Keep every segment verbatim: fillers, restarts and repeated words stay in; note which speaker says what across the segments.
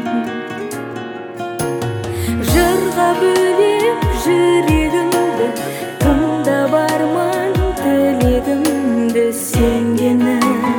Speaker 1: Жырға бөлеп жүрегімді, тыңдап арман тілегімді, сенгені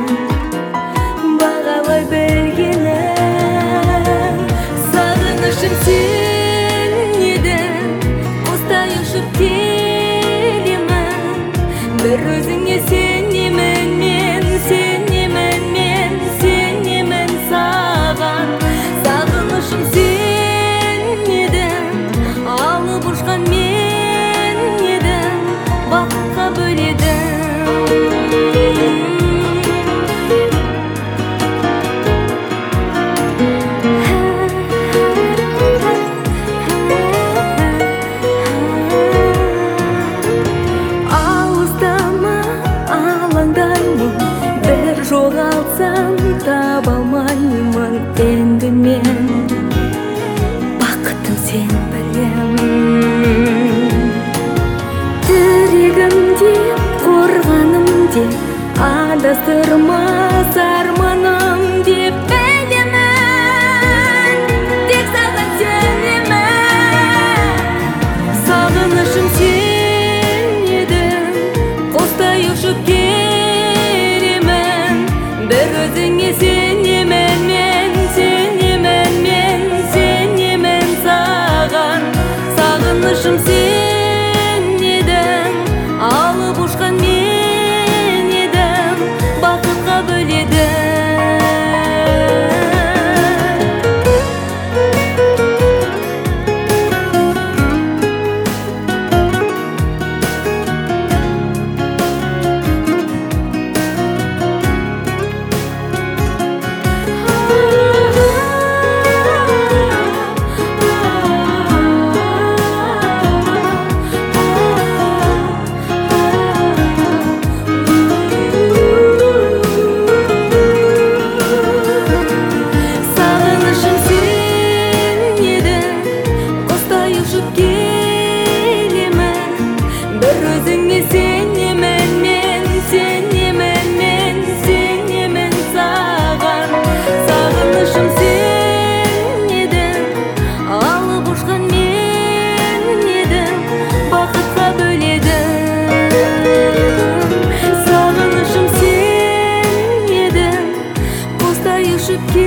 Speaker 1: бағалай білгенім. Сағынышым сен едің, құстай ұшып келемін. Бір өзіңе сенемін мен, сенемін мен, сенемін саған. Сағынышым сен едің, алып ұшқан мен едім, бақытқа бөледім. Жоғалсам таба алмаймын енді мен, бақытым сен білем. Тірегім деп, қорғаным деп, адастырмас арманым деп білемін. Тек саған сенемін. Сағынышым сен едің, құстай ұшып бір өзіңе сенемін мен, сенемін мен, сенемін саған. Сағынышым сен едің, алып ұшқан мен едім, бақытқа бөледім. Сенемін мен, сенемін мен, сенемін саған. Сағынышым сен едің, алып ұшқан мен едім, бақытқа бөледім. Сағынышым сен едің, құстай ұшып